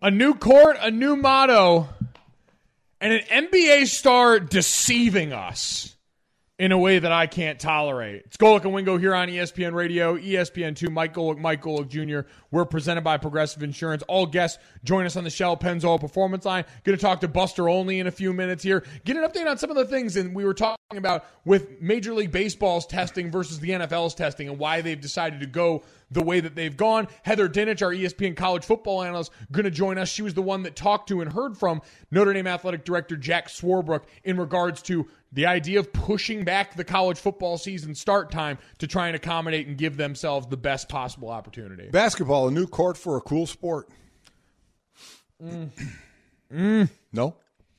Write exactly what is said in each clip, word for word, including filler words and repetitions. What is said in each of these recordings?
A new court, a new motto, and an N B A star deceiving us in a way that I can't tolerate. It's Golic and Wingo here on E S P N Radio, E S P N two, Mike Golic, Mike Golic Junior We're presented by Progressive Insurance. All guests join us on the Shell Pennzoil Performance Line. Going to talk to Buster Olney in a few minutes here. Get an update on some of the things and we were talking about with Major League Baseball's testing versus the N F L's testing and why they've decided to go the way that they've gone. Heather Dinich, our E S P N college football analyst, going to join us. She was the one that talked to and heard from Notre Dame Athletic Director Jack Swarbrick in regards to the idea of pushing back the college football season start time to try and accommodate and give themselves the best possible opportunity. Basketball, a new court for a cool sport. Mm. Mm. No?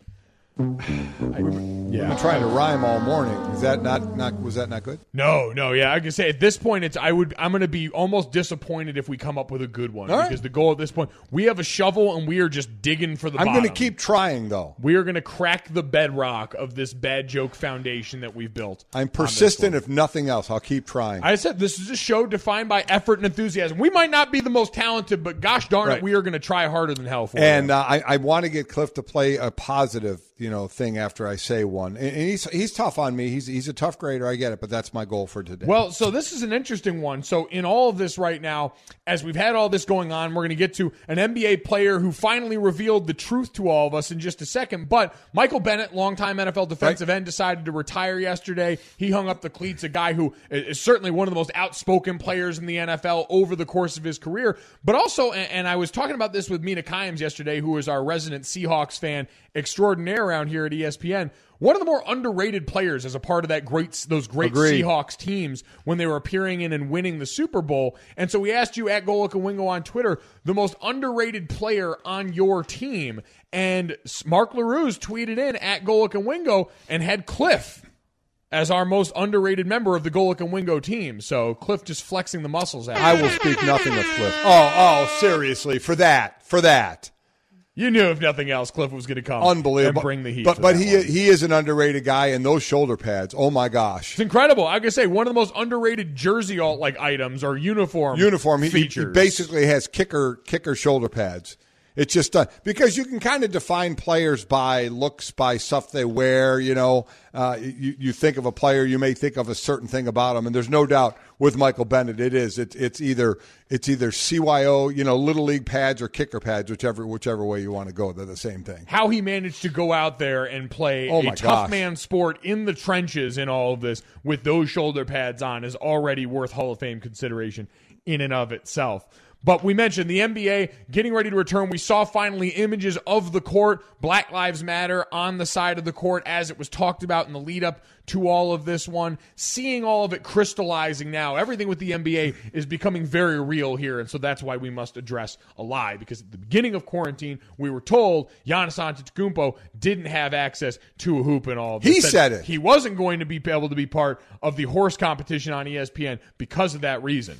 I, yeah. I've been trying to rhyme all morning. Is that not, not was that not good? No, no, yeah. I can say at this point, it's I would I'm going to be almost disappointed if we come up with a good one all because right. the goal at this point, we have a shovel and we are just digging for the I'm bottom. going to keep trying though. We are going to crack the bedrock of this bad joke foundation that we've built. I'm persistent if nothing else. I'll keep trying. I said this is a show defined by effort and enthusiasm. We might not be the most talented, but gosh darn right. it, we are going to try harder than hell for and, it. And uh, I, I want to get Cliff to play a positive, you know, thing after I say one. And, and he's he's tough on me. He's he's a tough grader. I get it, but that's my goal for today. Well, so this is an interesting one. So in all of this right now, as we've had all this going on, we're going to get to an N B A player who finally revealed the truth to all of us in just a second. But Michael Bennett, longtime N F L defensive right. end, decided to retire yesterday. He hung up the cleats, a guy who is certainly one of the most outspoken players in the N F L over the course of his career. But also, and I was talking about this with Mina Kimes yesterday, who is our resident Seahawks fan extraordinaire around here at E S P N. One of the more underrated players as a part of that great, those great Agreed. Seahawks teams when they were appearing in and winning the Super Bowl. And so we asked you at Golic and Wingo on Twitter, the most underrated player on your team. And Mark LaRue's tweeted in at Golic and Wingo and had Cliff as our most underrated member of the Golic and Wingo team. So Cliff just flexing the muscles out. I will speak nothing of Cliff. Oh, oh, seriously, for that, for that. You knew if nothing else, Cliff was going to come Unbelievable. and bring the heat. But but he one. he is an underrated guy, and those shoulder pads, oh my gosh. It's incredible. I gotta say, one of the most underrated jersey like items or uniform Uniform he, features. He basically has kicker kicker shoulder pads. It's just uh, because you can kind of define players by looks, by stuff they wear. You know, uh, you you think of a player, you may think of a certain thing about him, and there's no doubt with Michael Bennett, it is. It's it's either it's either C Y O, you know, little league pads or kicker pads, whichever whichever way you want to go. They're the same thing. How he managed to go out there and play oh a tough gosh. man sport in the trenches in all of this with those shoulder pads on is already worth Hall of Fame consideration in and of itself. But we mentioned the N B A getting ready to return. We saw finally images of the court, Black Lives Matter on the side of the court as it was talked about in the lead up to all of this one. Seeing all of it crystallizing now, everything with the N B A is becoming very real here. And so that's why we must address a lie. Because at the beginning of quarantine, we were told Giannis Antetokounmpo didn't have access to a hoop and all of this. He said it. He wasn't going to be able to be part of the horse competition on E S P N because of that reason.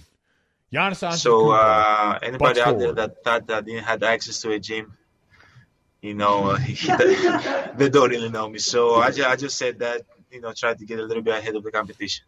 So uh, anybody out there that thought that didn't have access to a gym, you know, uh, they don't really know me. So I just, I just said that, you know, try to get a little bit ahead of the competition.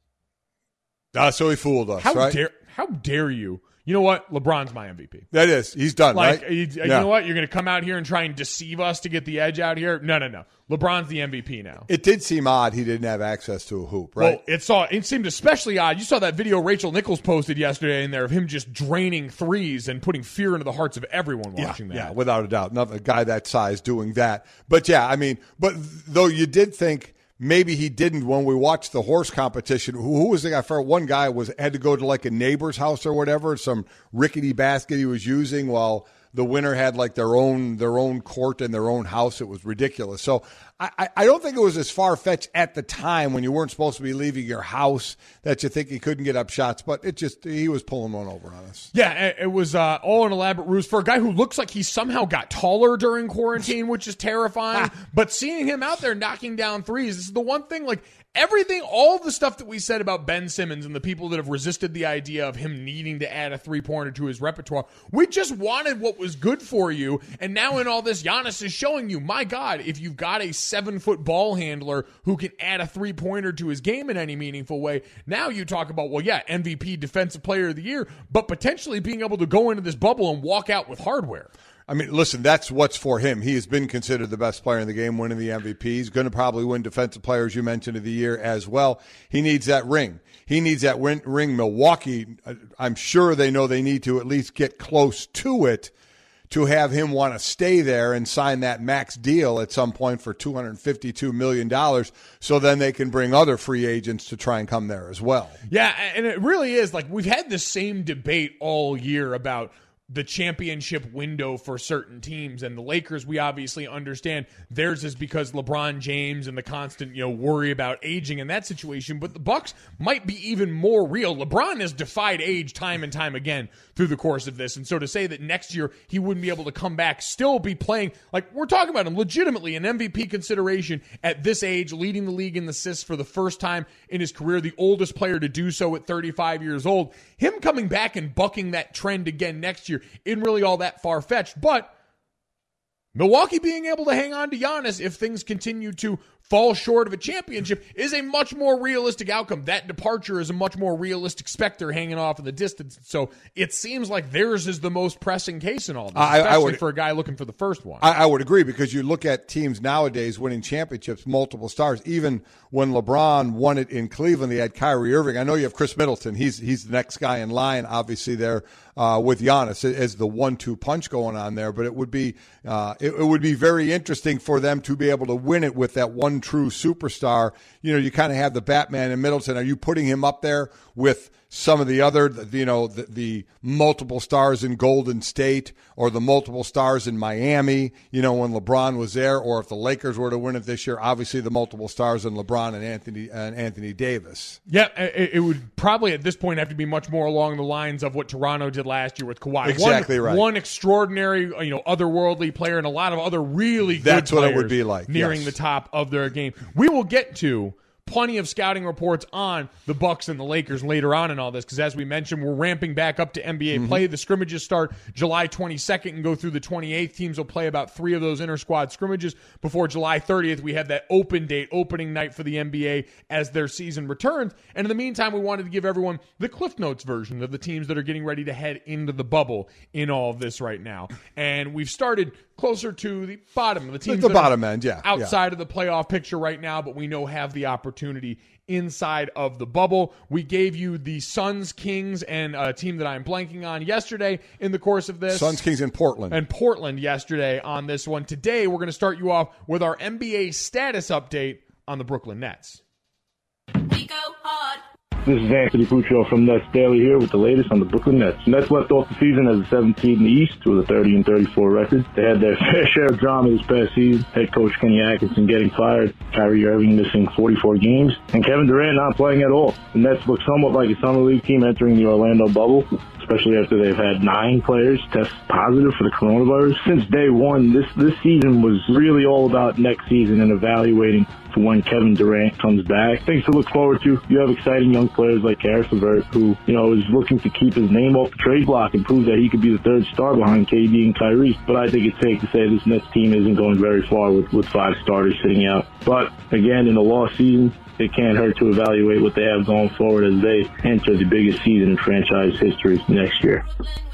Ah, so he fooled us, how right? Dare, how dare you? You know what? LeBron's my M V P. That is. He's done, like, right? You, yeah. you know what? You're going to come out here and try and deceive us to get the edge out here? No, no, no. LeBron's the M V P now. It did seem odd he didn't have access to a hoop, right? Well, it saw it seemed especially odd. You saw that video Rachel Nichols posted yesterday in there of him just draining threes and putting fear into the hearts of everyone watching yeah, that. Yeah, without a doubt. Another guy that size doing that. But, yeah, I mean, but though you did think maybe he didn't when we watched the horse competition. Who, who was the guy? For one guy was had to go to like a neighbor's house or whatever, some rickety basket he was using while the winner had like their own their own court and their own house. It was ridiculous. So I, I don't think it was as far-fetched at the time when you weren't supposed to be leaving your house that you think he couldn't get up shots, but it just he was pulling one over on us. Yeah, it was uh, all an elaborate ruse for a guy who looks like he somehow got taller during quarantine, which is terrifying. But seeing him out there knocking down threes, this is the one thing, like, everything, all the stuff that we said about Ben Simmons and the people that have resisted the idea of him needing to add a three-pointer to his repertoire, we just wanted what was good for you. And now in all this, Giannis is showing you, my God, if you've got a seven-foot ball handler who can add a three-pointer to his game in any meaningful way, now you talk about, well, yeah, M V P, Defensive Player of the Year, but potentially being able to go into this bubble and walk out with hardware. I mean, listen, that's what's for him. He has been considered the best player in the game, winning the M V P. He's going to probably win Defensive Player, as you mentioned, of the year as well. He needs that ring. He needs that win- ring. Milwaukee, I'm sure they know they need to at least get close to it to have him want to stay there and sign that max deal at some point for two hundred fifty-two million dollars, so then they can bring other free agents to try and come there as well. Yeah, and it really is. Like, we've had the same debate all year about the championship window for certain teams, and the Lakers, we obviously understand theirs is because LeBron James and the constant, you know, worry about aging in that situation, but the Bucks might be even more real. LeBron has defied age time and time again through the course of this, and so to say that next year he wouldn't be able to come back, still be playing, like, we're talking about him legitimately an M V P consideration at this age, leading the league in assists for the first time in his career, the oldest player to do so at thirty-five years old. Him coming back and bucking that trend again next year isn't really all that far-fetched, but Milwaukee being able to hang on to Giannis if things continue to fall short of a championship is a much more realistic outcome. That departure is a much more realistic specter hanging off in the distance. So it seems like theirs is the most pressing case in all this, I, especially I would, for a guy looking for the first one. I, I would agree, because you look at teams nowadays winning championships, multiple stars. Even when LeBron won it in Cleveland, they had Kyrie Irving. I know you have Chris Middleton. He's he's the next guy in line, obviously, there uh, with Giannis as the one two punch going on there. But it would be uh, it, it would be very interesting for them to be able to win it with that one true superstar. You know, you kind of have the Batman in Middleton. Are you putting him up there with some of the other, you know, the, the multiple stars in Golden State or the multiple stars in Miami, you know, when LeBron was there, or if the Lakers were to win it this year, obviously the multiple stars in LeBron and Anthony and Anthony Davis. Yeah, it, it would probably at this point have to be much more along the lines of what Toronto did last year with Kawhi. Exactly one, right. One extraordinary, you know, otherworldly player and a lot of other really good That's players what it would be like, nearing yes. the top of their game. We will get to plenty of scouting reports on the Bucks and the Lakers later on in all this, because as we mentioned, we're ramping back up to N B A mm-hmm. play. The scrimmages start July twenty-second and go through the twenty-eighth. Teams will play about three of those inter-squad scrimmages before July thirtieth. We have that open date, opening night for the N B A as their season returns. And in the meantime, we wanted to give everyone the Cliff Notes version of the teams that are getting ready to head into the bubble in all of this right now. And we've started closer to the bottom of the teams the that bottom are end, yeah, outside yeah. of the playoff picture right now, but we know have the opportunity inside of the bubble. We gave you the Suns, Kings, and a team that I'm blanking on yesterday in the course of this. Suns, Kings, and Portland. And Portland yesterday on this one. Today, we're going to start you off with our N B A status update on the Brooklyn Nets. We go hard. This is Anthony Puccio from Nets Daily here with the latest on the Brooklyn Nets. Nets left off the season as a seventh seed in the East with a thirty and thirty-four record. They had their fair share of drama this past season. Head coach Kenny Atkinson getting fired, Kyrie Irving missing forty-four games, and Kevin Durant not playing at all. The Nets look somewhat like a summer league team entering the Orlando bubble, especially after they've had nine players test positive for the coronavirus. Since day one, this, this season was really all about next season and evaluating for when Kevin Durant comes back. Things to look forward to. You have exciting young players like Karis LeVert, who, you know, is looking to keep his name off the trade block and prove that he could be the third star behind K D and Kyrie. But I think it's safe to say this Nets team isn't going very far with, with five starters sitting out. But again, in the lost season, it can't hurt to evaluate what they have going forward as they enter the biggest season in franchise history next year.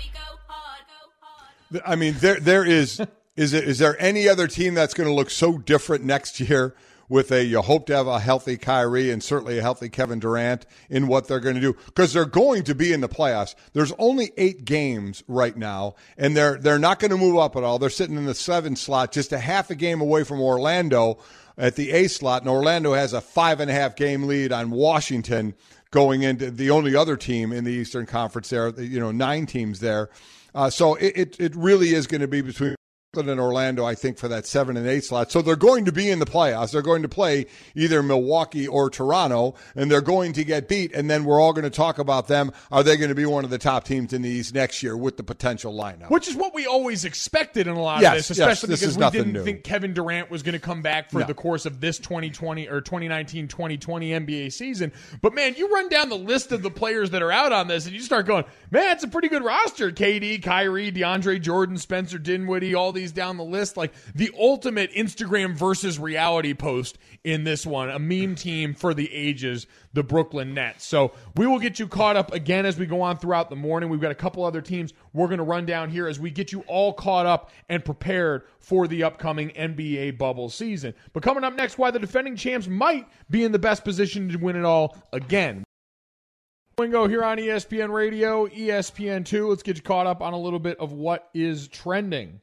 I mean, there there is is it, is there any other team that's going to look so different next year with a, you hope to have a healthy Kyrie and certainly a healthy Kevin Durant in what they're going to do? Because they're going to be in the playoffs. There's only eight games right now, and they're they're not going to move up at all. They're sitting in the seven slot, just a half a game away from Orlando at the A slot, and Orlando has a five and a half game lead on Washington going into the only other team in the Eastern Conference there, you know, nine teams there. Uh, so it, it, it really is going to be between Brooklyn and Orlando, I think, for that seven and eight slot. So they're going to be in the playoffs. They're going to play either Milwaukee or Toronto, and they're going to get beat. And then we're all going to talk about them. Are they going to be one of the top teams in the East next year with the potential lineup? Which is what we always expected in a lot yes, of this, especially yes, this because we didn't new. think Kevin Durant was going to come back for no. the course of this twenty twenty or twenty nineteen twenty twenty N B A season. But man, you run down the list of the players that are out on this, and you start going, man, it's a pretty good roster. K D, Kyrie, DeAndre Jordan, Spencer Dinwiddie, all these these down the list. Like the ultimate Instagram versus reality post in this one, a meme team for the ages, the Brooklyn Nets. So we will get you caught up again as we go on throughout the morning. We've got a couple other teams we're going to run down here as we get you all caught up and prepared for the upcoming N B A bubble season. But coming up next, why the defending champs might be in the best position to win it all again. Wingo here on E S P N Radio, E S P N two. Let's get you caught up on a little bit of what is trending.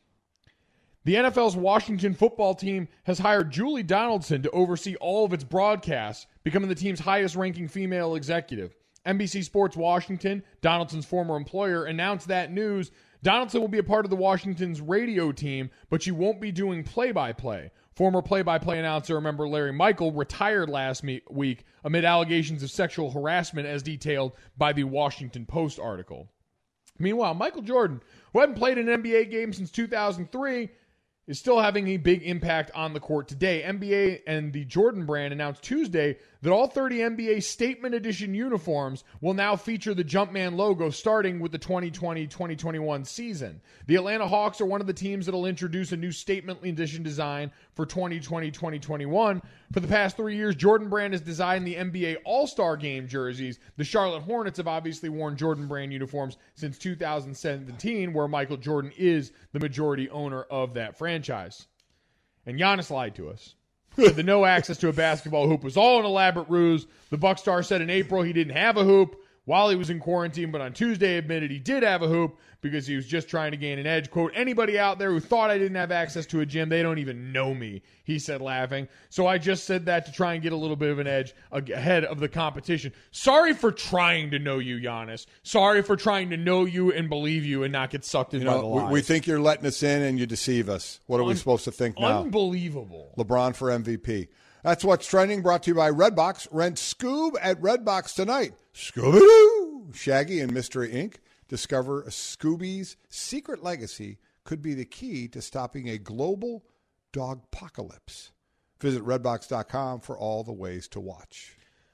The N F L's Washington football team has hired Julie Donaldson to oversee all of its broadcasts, becoming the team's highest-ranking female executive. N B C Sports Washington, Donaldson's former employer, announced that news. Donaldson will be a part of the Washington's radio team, but she won't be doing play-by-play. Former play-by-play announcer, remember Larry Michael, retired last me- week amid allegations of sexual harassment as detailed by the Washington Post article. Meanwhile, Michael Jordan, who hadn't played an N B A game since two thousand three, is still having a big impact on the court today. N B A and the Jordan brand announced Tuesday that all thirty N B A Statement Edition uniforms will now feature the Jumpman logo starting with the twenty twenty twenty twenty-one season. The Atlanta Hawks are one of the teams that will introduce a new Statement Edition design for twenty twenty twenty twenty-one. For the past three years, Jordan Brand has designed the N B A All-Star Game jerseys. The Charlotte Hornets have obviously worn Jordan Brand uniforms since two thousand seventeen, where Michael Jordan is the majority owner of that franchise. And Giannis lied to us. The no access to a basketball hoop was all an elaborate ruse. The Buck star said in April he didn't have a hoop while he was in quarantine, but on Tuesday admitted he did have a hoop because he was just trying to gain an edge. Quote, anybody out there who thought I didn't have access to a gym, they don't even know me, he said, laughing. So I just said that to try and get a little bit of an edge ahead of the competition. Sorry for trying to know you, Giannis. Sorry for trying to know you and believe you and not get sucked in you by know, the lies. We think you're letting us in and you deceive us. What are Un- we supposed to think now? Unbelievable. LeBron for M V P. That's what's trending, brought to you by Redbox. Rent Scoob at Redbox tonight. Scooby-Doo! Shaggy and Mystery Incorporated. Discover Scooby's secret legacy could be the key to stopping a global dogpocalypse. Visit redbox dot com for all the ways to watch.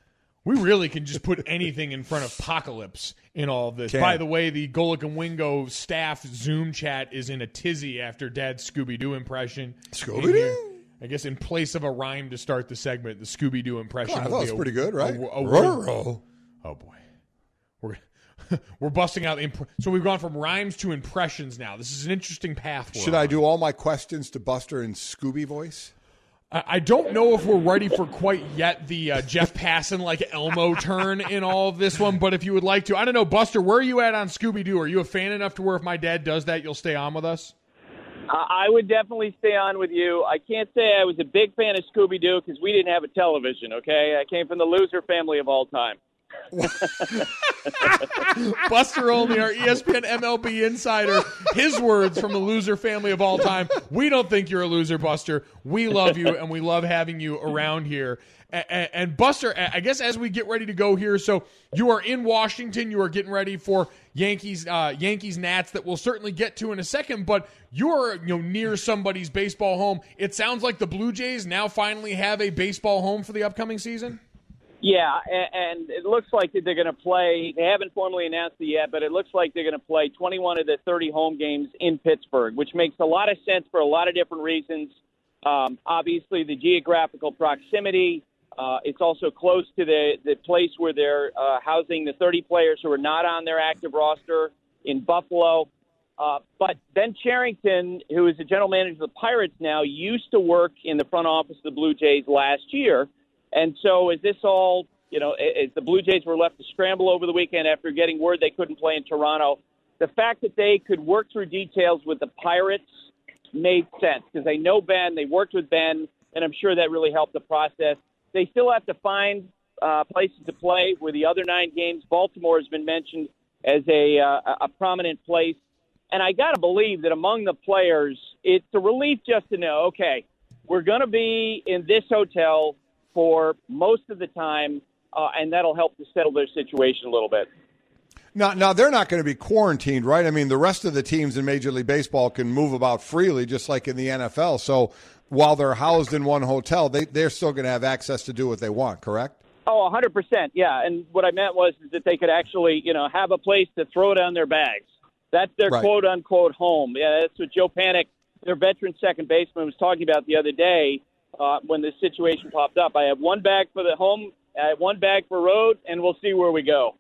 We really can just put anything in front of apocalypse in all of this. Can. By the way, the Golic and Wingo staff Zoom chat is in a tizzy after Dad's Scooby-Doo impression. Scooby-Doo? I guess in place of a rhyme to start the segment, the Scooby-Doo impression. Oh, I thought it was a, pretty good, right? A, a, a, oh, boy. We're we're busting out. Imp- so we've gone from rhymes to impressions now. This is an interesting path. Should on. I do all my questions to Buster in Scooby voice? I, I don't know if we're ready for quite yet the uh, Jeff Passan like Elmo turn in all of this one, but if you would like to, I don't know, Buster, where are you at on Scooby-Doo? Are you a fan enough to where if my dad does that, you'll stay on with us? Uh, I would definitely stay on with you. I can't say I was a big fan of Scooby-Doo because we didn't have a television, okay? I came from the loser family of all time. Buster Olney, our E S P N M L B insider, his words from the loser family of all time. We don't think you're a loser, Buster. We love you, and we love having you around here. And, and Buster, I guess as we get ready to go here, so you are in Washington. You are getting ready for Yankees, uh, Yankees Nats that we'll certainly get to in a second. But you're you know near somebody's baseball home. It sounds like the Blue Jays now finally have a baseball home for the upcoming season. Yeah, and it looks like that they're going to play. They haven't formally announced it yet, but it looks like they're going to play twenty-one of the thirty home games in Pittsburgh, which makes a lot of sense for a lot of different reasons. Um, obviously, the geographical proximity. Uh, it's also close to the, the place where they're uh, housing the thirty players who are not on their active roster in Buffalo. Uh, but Ben Cherington, who is the general manager of the Pirates now, used to work in the front office of the Blue Jays last year. And so is this all, you know, as the Blue Jays were left to scramble over the weekend after getting word they couldn't play in Toronto, the fact that they could work through details with the Pirates made sense because they know Ben, they worked with Ben, and I'm sure that really helped the process. They still have to find uh, places to play with the other nine games. Baltimore has been mentioned as a, uh, a prominent place. And I got to believe that among the players, it's a relief just to know, okay, we're going to be in this hotel for most of the time, uh, and that'll help to settle their situation a little bit. Now, now, they're not going to be quarantined, right? I mean, the rest of the teams in Major League Baseball can move about freely, just like in the N F L. So while they're housed in one hotel, they, they're still going to have access to do what they want, correct? Oh, one hundred percent, yeah. And what I meant was is that they could actually, you know, have a place to throw down their bags. That's their right. quote-unquote home. Yeah, that's what Joe Panik their veteran second baseman was talking about the other day uh, when this situation popped up. I have one bag for the home, I have one bag for road, and we'll see where we go.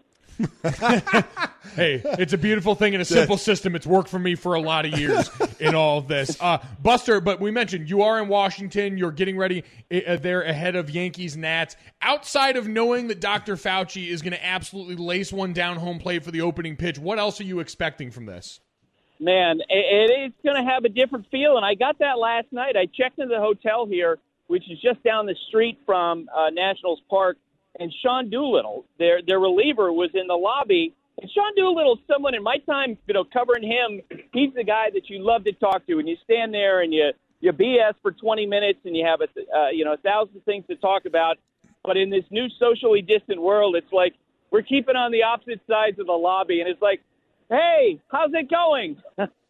Hey, it's a beautiful thing in a simple system. It's worked for me for a lot of years in all of this. Uh, Buster, but we mentioned you are in Washington. You're getting ready uh, there ahead of Yankees Nats. Outside of knowing that Doctor Fauci is going to absolutely lace one down home plate for the opening pitch, what else are you expecting from this? Man, it, it is going to have a different feel, and I got that last night. I checked into the hotel here, which is just down the street from uh, Nationals Park, and Sean Doolittle, their their reliever, was in the lobby. And Sean Doolittle's someone in my time, you know, covering him. He's the guy that you love to talk to, and you stand there and you you B S for twenty minutes, and you have a uh, you know a thousand things to talk about. But in this new socially distant world, it's like we're keeping on the opposite sides of the lobby, and it's like, hey, how's it going?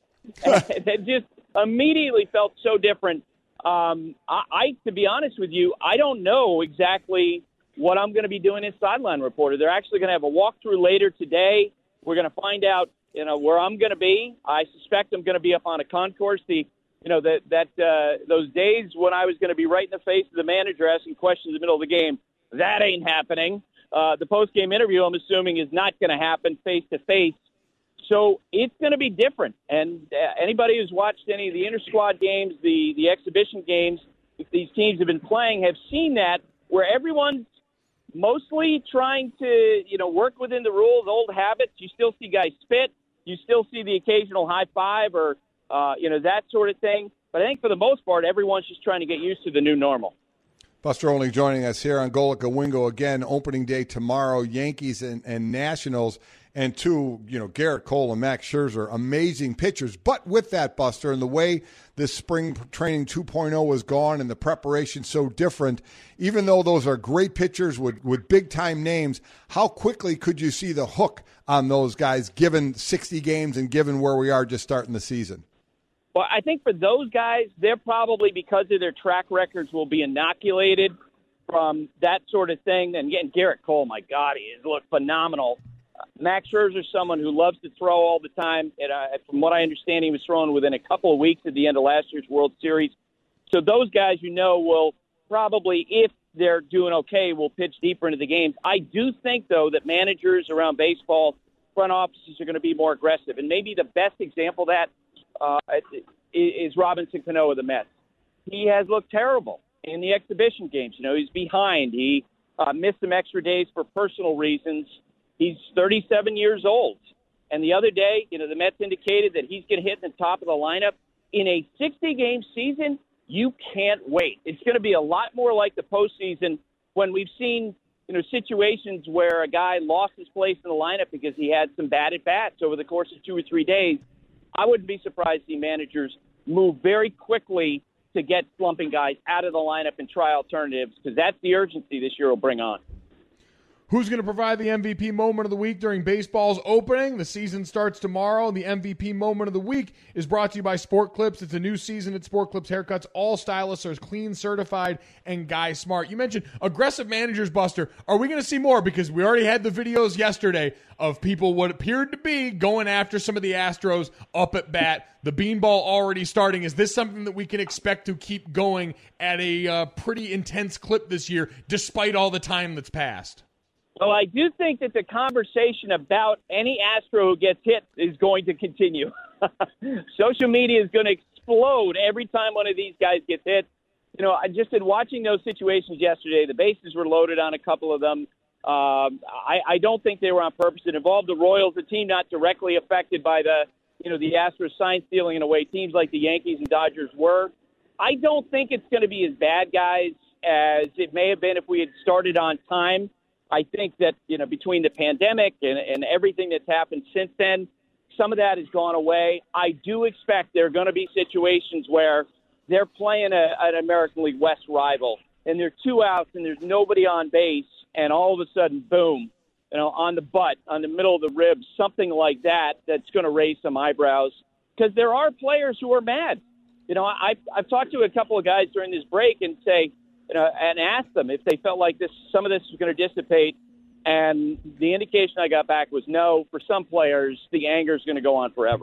It just immediately felt so different. Um, I, I, to be honest with you, I don't know exactly what I'm going to be doing as sideline reporter. They're actually going to have a walkthrough later today. We're going to find out, you know, where I'm going to be. I suspect I'm going to be up on a concourse. The, you know, that that uh, those days when I was going to be right in the face of the manager asking questions in the middle of the game, that ain't happening. Uh, the post-game interview, I'm assuming, is not going to happen face to face. So it's going to be different. And uh, anybody who's watched any of the inter-squad games, the the exhibition games, if these teams have been playing, have seen that where everyone's mostly trying to, you know, work within the rules, old habits. You still see guys spit. You still see the occasional high five or, uh, you know, that sort of thing. But I think for the most part, everyone's just trying to get used to the new normal. Buster Olney joining us here on Golic Wingo again. Opening day tomorrow, Yankees and, and Nationals. And two, you know, Garrett Cole and Max Scherzer, amazing pitchers. But with that, Buster, and the way this spring training two point oh was gone and the preparation so different, even though those are great pitchers with, with big-time names, how quickly could you see the hook on those guys given sixty games and given where we are just starting the season? Well, I think for those guys, they're probably, because of their track records, will be inoculated from that sort of thing. And again, Garrett Cole, my God, he has looked phenomenal. Max Scherzer is someone who loves to throw all the time. And, uh, from what I understand, he was throwing within a couple of weeks at the end of last year's World Series. So those guys, you know, will probably, if they're doing okay, will pitch deeper into the games. I do think, though, that managers around baseball, front offices are going to be more aggressive. And maybe the best example of that uh, is Robinson Cano of the Mets. He has looked terrible in the exhibition games. You know, he's behind. He uh, missed some extra days for personal reasons. He's thirty-seven years old. And the other day, you know, the Mets indicated that he's going to hit in the top of the lineup. In a sixty-game season, you can't wait. It's going to be a lot more like the postseason when we've seen, you know, situations where a guy lost his place in the lineup because he had some bad at-bats over the course of two or three days. I wouldn't be surprised to see managers move very quickly to get slumping guys out of the lineup and try alternatives, because that's the urgency this year will bring on. Who's going to provide the M V P moment of the week during baseball's opening? The season starts tomorrow, and the M V P moment of the week is brought to you by Sport Clips. It's a new season at Sport Clips Haircuts. All stylists are clean, certified, and guy smart. You mentioned aggressive managers, Buster. Are we going to see more? Because we already had the videos yesterday of people what appeared to be going after some of the Astros up at bat. The beanball already starting. Is this something that we can expect to keep going at a uh, pretty intense clip this year, despite all the time that's passed? Well, I do think that the conversation about any Astro who gets hit is going to continue. Social media is going to explode every time one of these guys gets hit. You know, I just in watching those situations yesterday, the bases were loaded on a couple of them. Um, I, I don't think they were on purpose. It involved the Royals, a team not directly affected by the, you know, the Astros sign stealing in a way teams like the Yankees and Dodgers were. I don't think it's going to be as bad, guys, as it may have been if we had started on time. I think that, you know, between the pandemic and, and everything that's happened since then, some of that has gone away. I do expect there are going to be situations where they're playing a, an American League West rival, and there are two outs and there's nobody on base, and all of a sudden, boom, you know, on the butt, on the middle of the ribs, something like that, that's going to raise some eyebrows, because there are players who are mad. You know, I've, I've talked to a couple of guys during this break and say, you know, and asked them if they felt like this, some of this was going to dissipate. And the indication I got back was no. For some players, the anger is going to go on forever.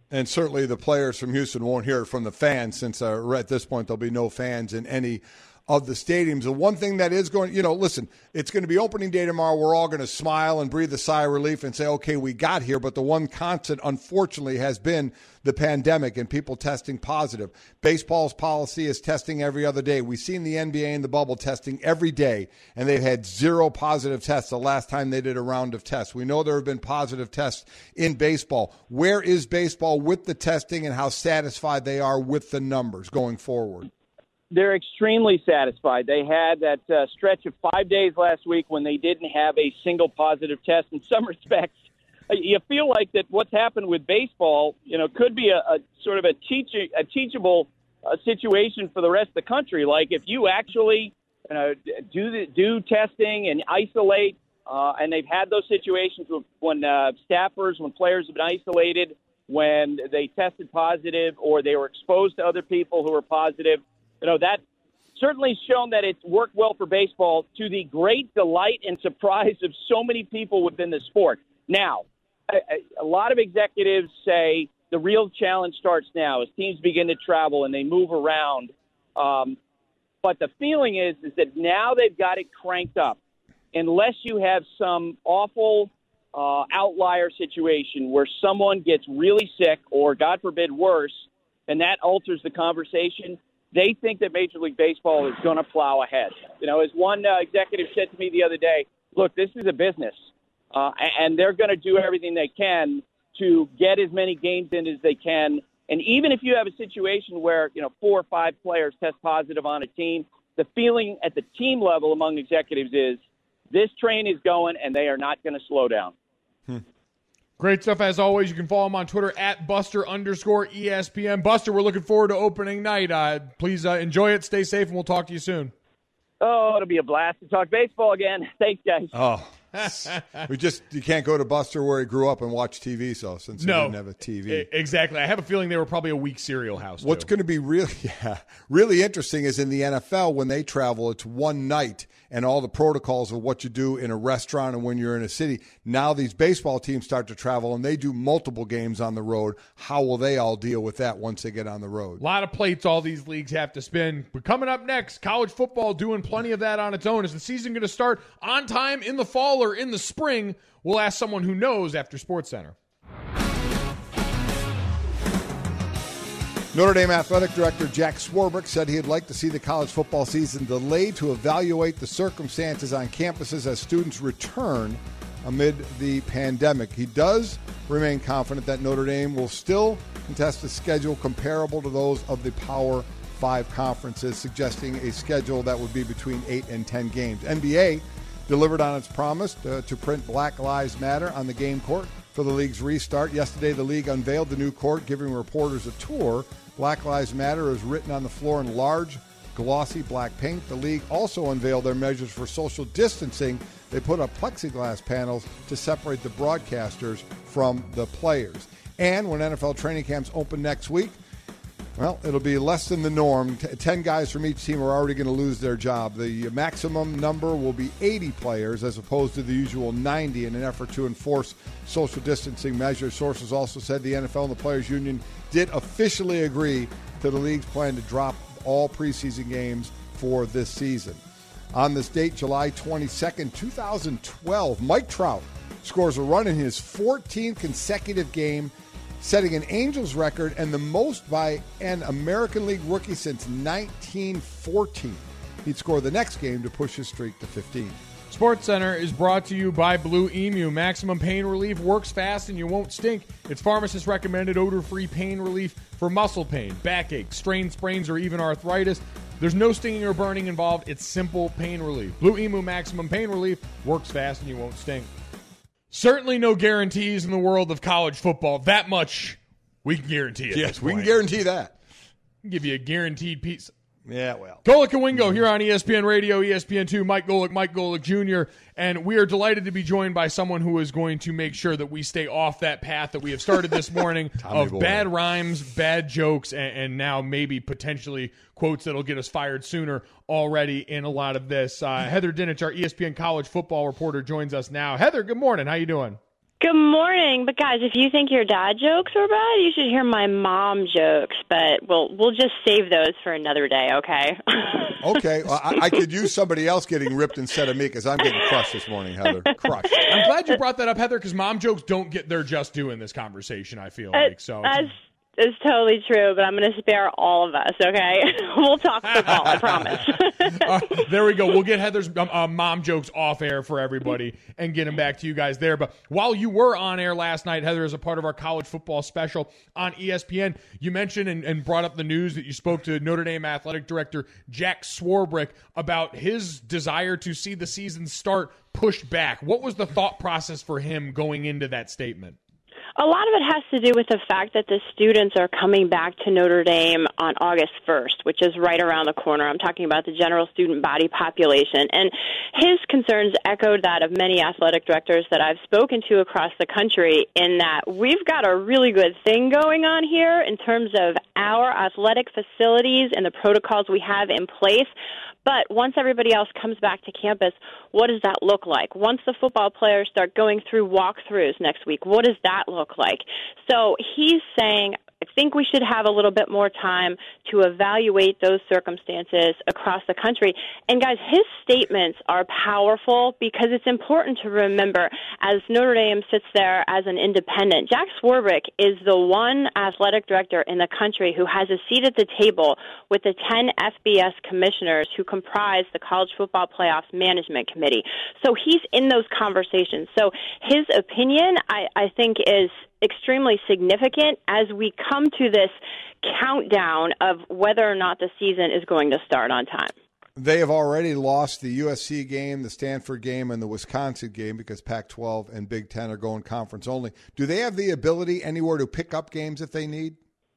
And certainly the players from Houston won't hear it from the fans, since uh, at this point there'll be no fans in any of the stadiums. The one thing that is going, you know, listen, it's going to be opening day tomorrow. We're all going to smile and breathe a sigh of relief and say, okay, we got here. But the one constant, unfortunately, has been the pandemic and people testing positive. Baseball's policy is testing every other day. We've seen the N B A and the bubble testing every day, and they've had zero positive tests the last time they did a round of tests. We know there have been positive tests in baseball. Where is baseball with the testing, and how satisfied they are with the numbers going forward? They're extremely satisfied. They had that uh, stretch of five days last week when they didn't have a single positive test. In some respects, you feel like that what's happened with baseball, you know, could be a, a sort of a, teach, a teachable uh, situation for the rest of the country. Like if you actually you know, do the, do testing and isolate, uh, and they've had those situations when uh, staffers, when players have been isolated, when they tested positive or they were exposed to other people who were positive. You know, that certainly shown that it's worked well for baseball, to the great delight and surprise of so many people within the sport. Now, a, a lot of executives say the real challenge starts now as teams begin to travel and they move around. Um, but the feeling is, is that now they've got it cranked up. Unless you have some awful uh, outlier situation where someone gets really sick or, God forbid, worse, and that alters the conversation, they think that Major League Baseball is going to plow ahead. You know, as one uh, executive said to me the other day, look, this is a business, uh, and they're going to do everything they can to get as many games in as they can. And even if you have a situation where, you know, four or five players test positive on a team, the feeling at the team level among executives is this train is going and they are not going to slow down. Hmm. Great stuff as always. You can follow him on Twitter at Buster underscore E S P N. Buster, we're looking forward to opening night. Uh, please uh, enjoy it. Stay safe, and we'll talk to you soon. Oh, it'll be a blast to talk baseball again. Thanks, guys. Oh, we just you can't go to Buster where he grew up and watch T V. So since he no, didn't have a T V, exactly. I have a feeling they were probably a weak cereal house. What's going to be really, yeah, really interesting is in the N F L when they travel, it's one night. And all the protocols of what you do in a restaurant and when you're in a city. Now these baseball teams start to travel and they do multiple games on the road. How will they all deal with that once they get on the road? A lot of plates all these leagues have to spin. But coming up next, college football doing plenty of that on its own. Is the season going to start on time in the fall or in the spring? We'll ask someone who knows after SportsCenter. Notre Dame Athletic Director Jack Swarbrick said he'd like to see the college football season delayed to evaluate the circumstances on campuses as students return amid the pandemic. He does remain confident that Notre Dame will still contest a schedule comparable to those of the Power Five conferences, suggesting a schedule that would be between eight and ten games. N B A delivered on its promise to, to print Black Lives Matter on the game court for the league's restart. Yesterday, the league unveiled the new court, giving reporters a tour. Black Lives Matter is written on the floor in large, glossy black paint. The league also unveiled their measures for social distancing. They put up plexiglass panels to separate the broadcasters from the players. And when N F L training camps open next week, well, it'll be less than the norm. Ten guys from each team are already going to lose their job. The maximum number will be eighty players as opposed to the usual ninety in an effort to enforce social distancing measures. Sources also said the N F L and the Players Union did officially agree to the league's plan to drop all preseason games for this season. On this date, July twenty-second, twenty twelve, Mike Trout scores a run in his fourteenth consecutive game, setting an Angels record and the most by an American League rookie since nineteen fourteen. He'd score the next game to push his streak to fifteen. SportsCenter is brought to you by Blue Emu. Maximum pain relief works fast and you won't stink. It's pharmacist-recommended odor-free pain relief for muscle pain, backache, strained sprains, or even arthritis. There's no stinging or burning involved. It's simple pain relief. Blue Emu Maximum Pain Relief works fast and you won't stink. Certainly no guarantees in the world of college football. That much we can guarantee at Yes, this we point. can guarantee that. I'll give you a guaranteed piece. Yeah, well. Golic and Wingo here on E S P N Radio, E S P N two, Mike Golic, Mike Golic Junior And we are delighted to be joined by someone who is going to make sure that we stay off that path that we have started this morning of boy. bad rhymes, bad jokes, and, and now maybe potentially quotes that'll get us fired sooner already in a lot of this. Uh, Heather Dinich, our E S P N college football reporter, joins us now. Heather, good morning. How you doing? Good morning. But guys, if you think your dad jokes are bad, you should hear my mom jokes. But we'll we'll just save those for another day, okay? Okay. Well, I, I could use somebody else getting ripped instead of me because I'm getting crushed this morning, Heather. Crushed. I'm glad you brought that up, Heather, because mom jokes don't get their just due in this conversation, I feel like. So That's, that's totally true, but I'm going to spare all of us, okay? We'll talk football, I promise. uh, there we go. We'll get Heather's um, uh, mom jokes off air for everybody and get them back to you guys there. But while you were on air last night, Heather, as a part of our college football special on E S P N, you mentioned and, and brought up the news that you spoke to Notre Dame athletic director Jack Swarbrick about his desire to see the season start pushed back. What was the thought process for him going into that statement? A lot of it has to do with the fact that the students are coming back to Notre Dame on August first, which is right around the corner. I'm talking about the general student body population. And his concerns echoed that of many athletic directors that I've spoken to across the country, in that we've got a really good thing going on here in terms of our athletic facilities and the protocols we have in place. But once everybody else comes back to campus, what does that look like? Once the football players start going through walkthroughs next week, what does that look like? So he's saying, I think we should have a little bit more time to evaluate those circumstances across the country. And guys, his statements are powerful because it's important to remember, as Notre Dame sits there as an independent, Jack Swarbrick is the one athletic director in the country who has a seat at the table with the ten F B S commissioners who comprise the College Football Playoffs Management Committee. So he's in those conversations. So his opinion, I, I think, is extremely significant as we come to this countdown of whether or not the season is going to start on time. They have already lost the U S C game, the Stanford game, and the Wisconsin game because Pac twelve and Big Ten are going conference only. Do they have the ability anywhere to pick up games if they need?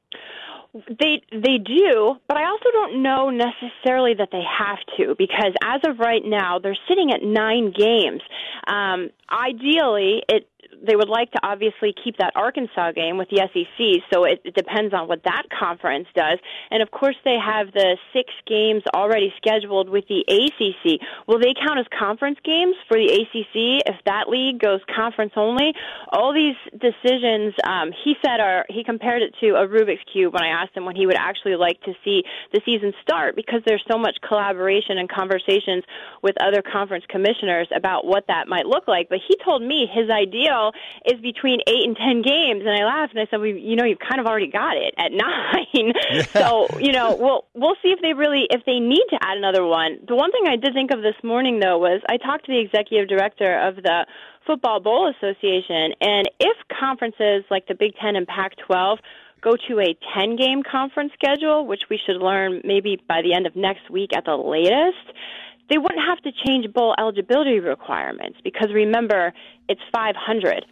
They they do, but I also don't know necessarily that they have to, because as of right now, they're sitting at nine games. Um, ideally, it they would like to obviously keep that Arkansas game with the S E C, so it, it depends on what that conference does. And, of course, they have the six games already scheduled with the A C C. Will they count as conference games for the A C C if that league goes conference only? All these decisions, um, he said, are he compared it to a Rubik's Cube when I asked him when he would actually like to see the season start, because there's so much collaboration and conversations with other conference commissioners about what that might look like. But he told me his ideal is between eight and ten games, and I laughed and I said, well, you know, you've kind of already got it at nine. Yeah. So, you know, we'll we'll see if they really if they need to add another one. The one thing I did think of this morning, though, was I talked to the executive director of the Football Bowl Association, and if conferences like the Big Ten and Pac twelve go to a ten-game conference schedule, which we should learn maybe by the end of next week at the latest, they wouldn't have to change bowl eligibility requirements, because remember, it's five hundred.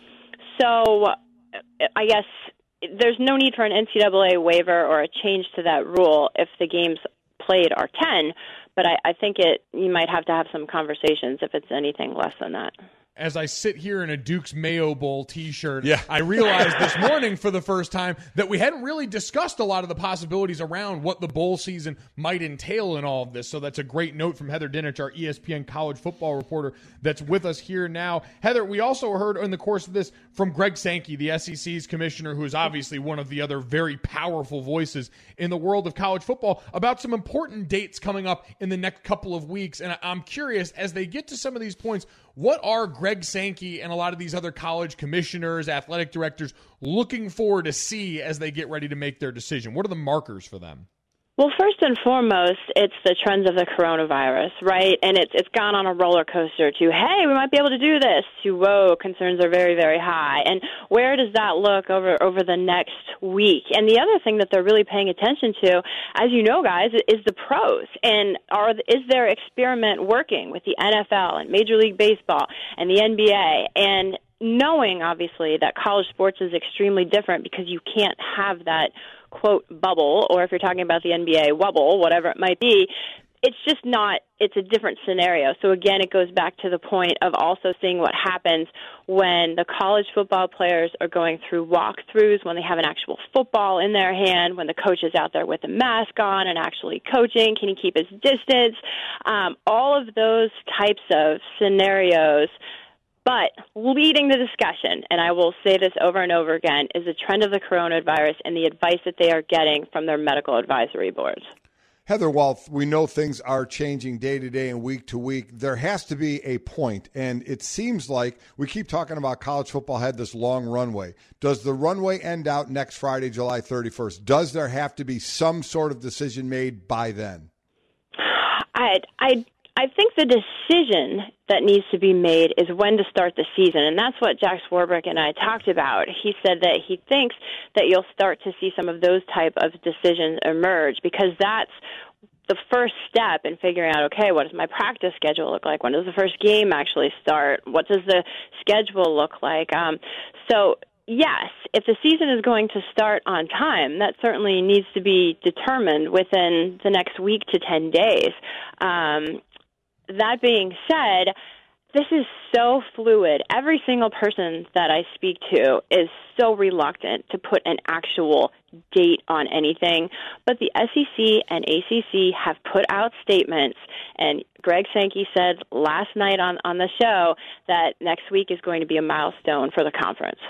So I guess there's no need for an N C double A waiver or a change to that rule if the games played are ten, but I, I think it you might have to have some conversations if it's anything less than that. As I sit here in a Duke's Mayo Bowl t-shirt, yeah. I realized this morning for the first time that we hadn't really discussed a lot of the possibilities around what the bowl season might entail in all of this. So that's a great note from Heather Dinich, our E S P N college football reporter that's with us here now. Heather, we also heard in the course of this from Greg Sankey, the S E C's commissioner, who is obviously one of the other very powerful voices in the world of college football, about some important dates coming up in the next couple of weeks. And I'm curious, as they get to some of these points, what are Greg Sankey and a lot of these other college commissioners, athletic directors looking forward to see as they get ready to make their decision? What are the markers for them? Well, first and foremost, it's the trends of the coronavirus, right? And it's it's gone on a roller coaster to, hey, we might be able to do this, to, whoa, concerns are very, very high. And where does that look over, over the next week? And the other thing that they're really paying attention to, as you know, guys, is the pros. And are is their experiment working with the N F L and Major League Baseball and the N B A? And knowing, obviously, that college sports is extremely different because you can't have that, quote, bubble, or if you're talking about the N B A, wobble, whatever it might be, it's just not, it's a different scenario. So again, it goes back to the point of also seeing what happens when the college football players are going through walkthroughs, when they have an actual football in their hand, when the coach is out there with a mask on and actually coaching, can he keep his distance? Um, all of those types of scenarios But leading the discussion, and I will say this over and over again, is the trend of the coronavirus and the advice that they are getting from their medical advisory boards. Heather, while we know things are changing day to day and week to week, there has to be a point, and it seems like we keep talking about college football had this long runway. Does the runway end out next Friday, July thirty-first? Does there have to be some sort of decision made by then? I I I think the decision that needs to be made is when to start the season, and that's what Jack Swarbrick and I talked about. He said that he thinks that you'll start to see some of those type of decisions emerge because that's the first step in figuring out, okay, what does my practice schedule look like? When does the first game actually start? What does the schedule look like? Um, so, yes, if the season is going to start on time, that certainly needs to be determined within the next week to ten days. Um, that being said, this is so fluid. Every single person that I speak to is so reluctant to put an actual date on anything. But the S E C and A C C have put out statements, and Greg Sankey said last night on, on the show that next week is going to be a milestone for the conference.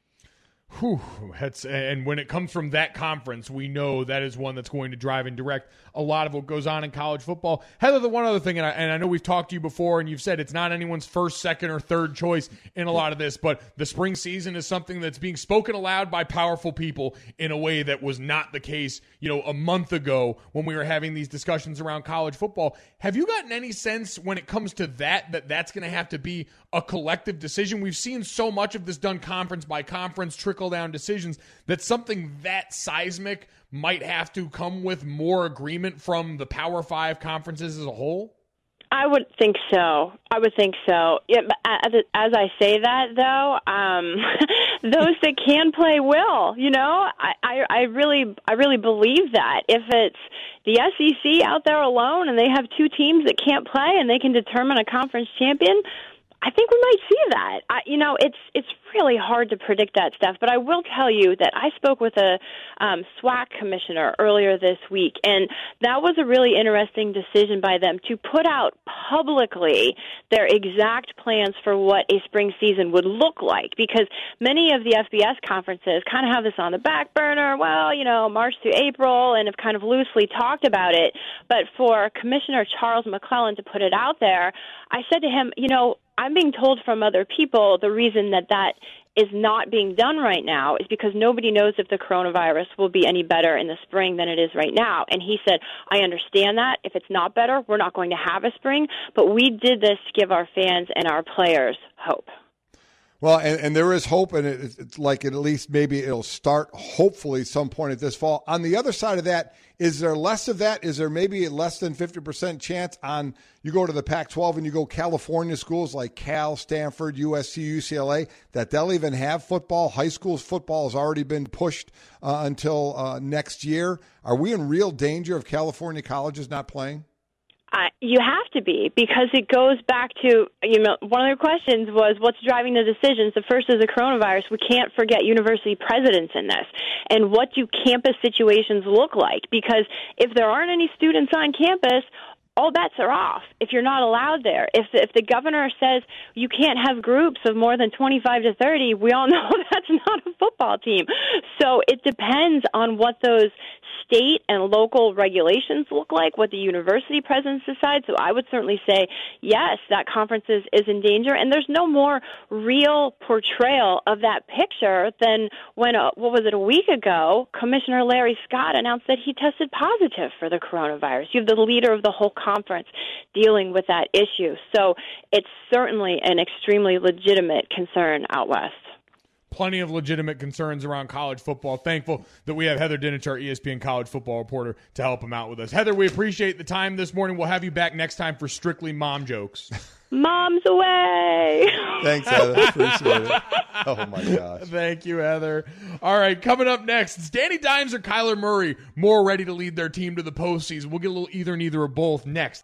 Whew, that's, and when it comes from that conference, we know that is one that's going to drive and direct a lot of what goes on in college football. Heather, the one other thing, and I, and I know we've talked to you before, and you've said it's not anyone's first, second, or third choice in a lot of this, but the spring season is something that's being spoken aloud by powerful people in a way that was not the case, you know, a month ago when we were having these discussions around college football. Have you gotten any sense when it comes to that, that that's going to have to be a collective decision? We've seen so much of this done conference by conference, trickle-down decisions, that something that seismic might have to come with more agreement from the Power Five conferences as a whole? I would think so. I would think so. Yeah, but as, as I say that, though, um, those that can play will. You know, I, I, I really, I really believe that. If it's the S E C out there alone and they have two teams that can't play and they can determine a conference champion, I think we might see that. I, you know, it's it's really hard to predict that stuff, but I will tell you that I spoke with a um, SWAC commissioner earlier this week, and that was a really interesting decision by them to put out publicly their exact plans for what a spring season would look like, because many of the F B S conferences kind of have this on the back burner, well, you know, March to April, and have kind of loosely talked about it. But for Commissioner Charles McClellan to put it out there, I said to him, you know, I'm being told from other people the reason that that is not being done right now is because nobody knows if the coronavirus will be any better in the spring than it is right now. And he said, I understand that. If it's not better, we're not going to have a spring. But we did this to give our fans and our players hope. Well, and, and there is hope, and it, it's like at least maybe it'll start hopefully some point at this fall. On the other side of that, is there less of that? Is there maybe a less than fifty percent chance on you go to the Pac twelve and you go California schools like Cal, Stanford, U S C, U C L A, that they'll even have football? High school football has already been pushed uh, until uh, next year. Are we in real danger of California colleges not playing? Uh, you have to be, because it goes back to, you know, one of the questions was what's driving the decisions. The first is the coronavirus. We can't forget university presidents in this. And what do campus situations look like? Because if there aren't any students on campus, all bets are off if you're not allowed there. If the, if the governor says you can't have groups of more than twenty-five to thirty, we all know that's not a football team. So it depends on what those state and local regulations look like, what the university presidents decide. So I would certainly say, yes, that conference is, is in danger. And there's no more real portrayal of that picture than when, uh, what was it, a week ago, Commissioner Larry Scott announced that he tested positive for the coronavirus. You have the leader of the whole conference dealing with that issue. So it's certainly an extremely legitimate concern out west. Plenty of legitimate concerns around college football. Thankful that we have Heather Dinich, our E S P N college football reporter, to help him out with us. Heather, we appreciate the time this morning. We'll have you back next time for Strictly Mom Jokes. Mom's away. Thanks, Heather. Appreciate it. Oh, my gosh. Thank you, Heather. All right, coming up next, it's Danny Dimes or Kyler Murray more ready to lead their team to the postseason? We'll get a little either, neither, or both next.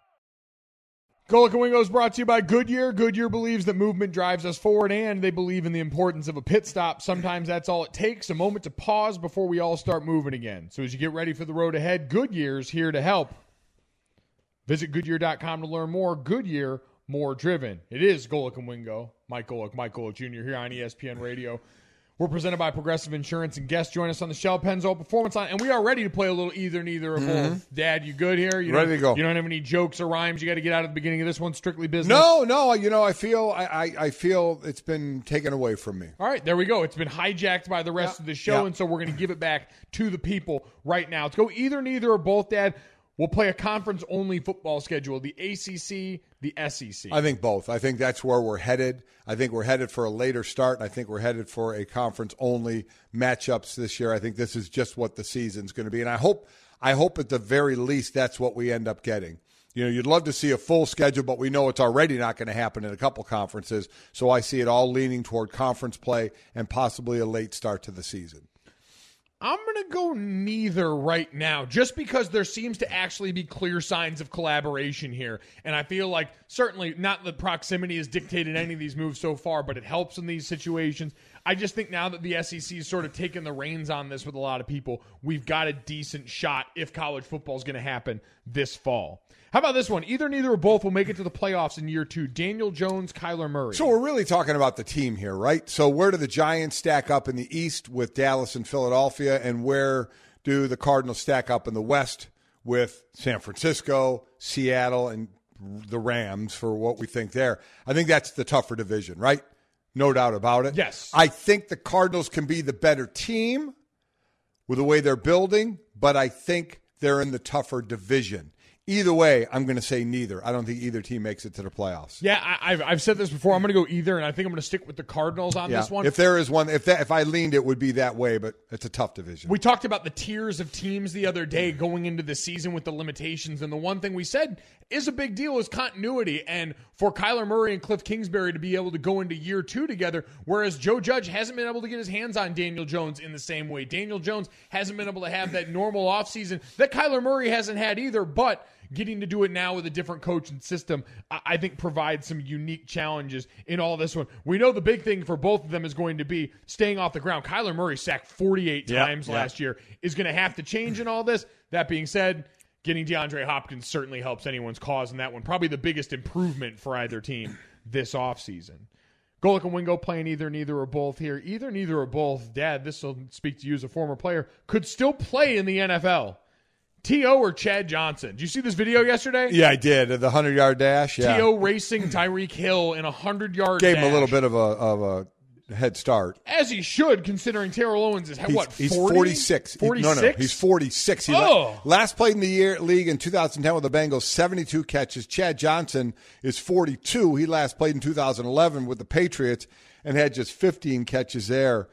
Golic and Wingo is brought to you by Goodyear. Goodyear believes that movement drives us forward, and they believe in the importance of a pit stop. Sometimes that's all it takes, a moment to pause before we all start moving again. So as you get ready for the road ahead, Goodyear's here to help. Visit Goodyear dot com to learn more. Goodyear, more driven. It is Golic and Wingo. Mike Golic, Mike Golic Junior here on E S P N Radio. We're presented by Progressive Insurance, and guests join us on the Shell Pennzoil Performance Line, and we are ready to play a little either, neither, or Mm-hmm. both. Dad, you good here? You Ready to go. You don't have any jokes or rhymes you got to get out at the beginning of this one? Strictly business? No, no. You know, I feel I, I, I feel it's been taken away from me. All right, there we go. It's been hijacked by the rest Yeah. of the show, Yeah. and so we're going to give it back to the people right now. Let's go either, neither, or both, Dad. We'll play a conference-only football schedule, the A C C, the S E C. I think both. I think that's where we're headed. I think we're headed for a later start. I think we're headed for a conference-only matchups this year. I think this is just what the season's going to be, and I hope, I hope at the very least that's what we end up getting. You know, you'd love to see a full schedule, but we know it's already not going to happen in a couple conferences. So I see it all leaning toward conference play and possibly a late start to the season. I'm going to go neither right now, just because there seems to actually be clear signs of collaboration here. And I feel like certainly not that proximity has dictated any of these moves so far, but it helps in these situations. I just think now that the S E C is sort of taking the reins on this with a lot of people, we've got a decent shot if college football is going to happen this fall. How about this one? Either, neither, or both will make it to the playoffs in year two. Daniel Jones, Kyler Murray. So we're really talking about the team here, right? So where do the Giants stack up in the East with Dallas and Philadelphia, and where do the Cardinals stack up in the West with San Francisco, Seattle, and the Rams for what we think there? I think that's the tougher division, right? No doubt about it. Yes. I think the Cardinals can be the better team with the way they're building, but I think they're in the tougher division. Either way, I'm going to say neither. I don't think either team makes it to the playoffs. Yeah, I, I've, I've said this before. I'm going to go either, and I think I'm going to stick with the Cardinals on Yeah. this one. If there is one, if that, if I leaned, it would be that way, but it's a tough division. We talked about the tiers of teams the other day going into the season with the limitations, and the one thing we said is a big deal is continuity, and for Kyler Murray and Cliff Kingsbury to be able to go into year two together, whereas Joe Judge hasn't been able to get his hands on Daniel Jones in the same way. Daniel Jones hasn't been able to have that normal offseason that Kyler Murray hasn't had either, but getting to do it now with a different coach and system, I think provides some unique challenges in all this one. We know the big thing for both of them is going to be staying off the ground. Kyler Murray sacked forty-eight Yeah, times yeah. last year, is going to have to change in all this. That being said, getting DeAndre Hopkins certainly helps anyone's cause in that one. Probably the biggest improvement for either team this offseason. Golic and Wingo playing either, neither, or both here. Either, neither, or both. Dad, this will speak to you as a former player, could still play in the N F L. T O or Chad Johnson? Did you see this video yesterday? Yeah, I did. The hundred-yard dash. Yeah. T O racing Tyreek Hill in a hundred-yard dash. Gave him a little bit of a of a head start. As he should, considering Terrell Owens is, He's, what, he's forty? forty-six. forty-six? No, no, he's forty-six. He Oh. la- last played in the year league in two thousand ten with the Bengals, seventy-two catches. Chad Johnson is forty-two. He last played in two thousand eleven with the Patriots and had just fifteen catches there.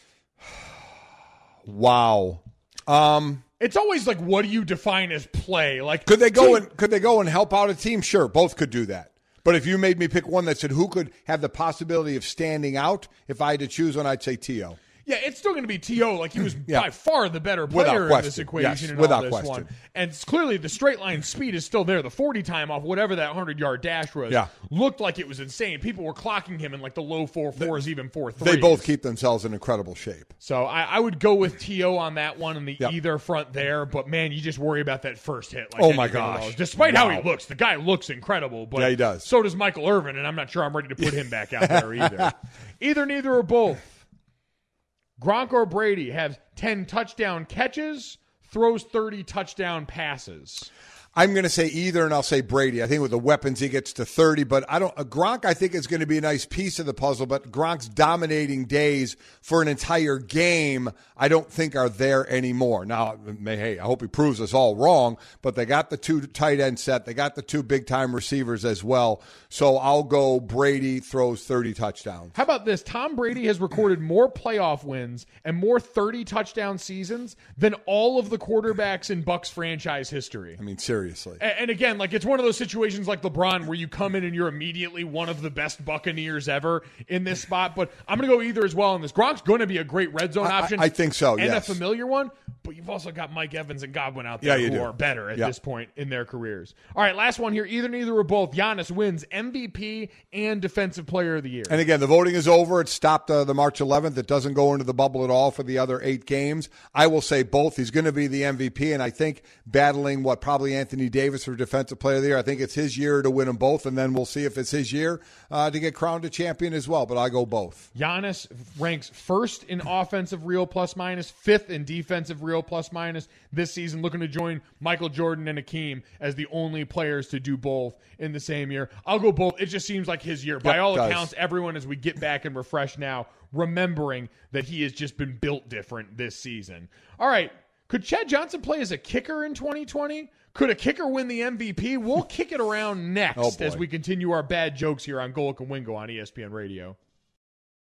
Wow. Um, It's always like, what do you define as play? Like, could they go team- and could they go and help out a team? Sure, both could do that. But if you made me pick one that said who could have the possibility of standing out, if I had to choose one, I'd say T O Yeah, it's still going to be T O Like, he was Yeah. by far the better Without player in question. this equation Yes, and without all this question. one. And it's clearly the straight line speed is still there. The forty time off whatever that hundred-yard dash was Yeah. looked like it was insane. People were clocking him in like the low four fours, even four threes. They both keep themselves in incredible shape. So I, I would go with T O on that one in the Yep. either front there. But, man, you just worry about that first hit. Like Oh, my anything gosh. else. Despite how Wow. he looks, the guy looks incredible. But Yeah, he does. So does Michael Irvin, and I'm not sure I'm ready to put him back out there either. Either, neither, or both. Gronk or Brady have ten touchdown catches, throws thirty touchdown passes. I'm going to say either, and I'll say Brady. I think with the weapons he gets to thirty, but I don't. Uh, Gronk, I think, is going to be a nice piece of the puzzle. But Gronk's dominating days for an entire game, I don't think are there anymore. Now, hey, I hope he proves us all wrong. But they got the two tight end set, they got the two big time receivers as well. So I'll go Brady throws thirty touchdowns. How about this? Tom Brady has recorded more playoff wins and more thirty touchdown seasons than all of the quarterbacks in Bucs franchise history. I mean, seriously. Seriously. And again, like it's one of those situations like LeBron where you come in and you're immediately one of the best Buccaneers ever in this spot. But I'm going to go either as well in this. Gronk's going to be a great red zone I, option. I, I think so, and yes. a familiar one. But you've also got Mike Evans and Godwin out there Yeah, you who do. are better at Yeah. this point in their careers. All right, last one here. Either, neither, or both. Giannis wins M V P and Defensive Player of the Year. And again, the voting is over. It stopped uh, the March eleventh. It doesn't go into the bubble at all for the other eight games. I will say both. He's going to be the M V P, and I think battling what probably Anthony Anthony Davis for Defensive Player of the Year. I think it's his year to win them both, and then we'll see if it's his year uh, to get crowned a champion as well. But I go both. Giannis ranks first in offensive real plus minus, fifth in defensive real plus minus this season, looking to join Michael Jordan and Hakeem as the only players to do both in the same year. I'll go both. It just seems like his year. By Yep, all does. accounts, everyone, as we get back and refresh now, remembering that he has just been built different this season. All right. Could Chad Johnson play as a kicker in twenty twenty? Could a kicker win the M V P? We'll kick it around next Oh, as boy. we continue our bad jokes here on Golic and Wingo on E S P N Radio.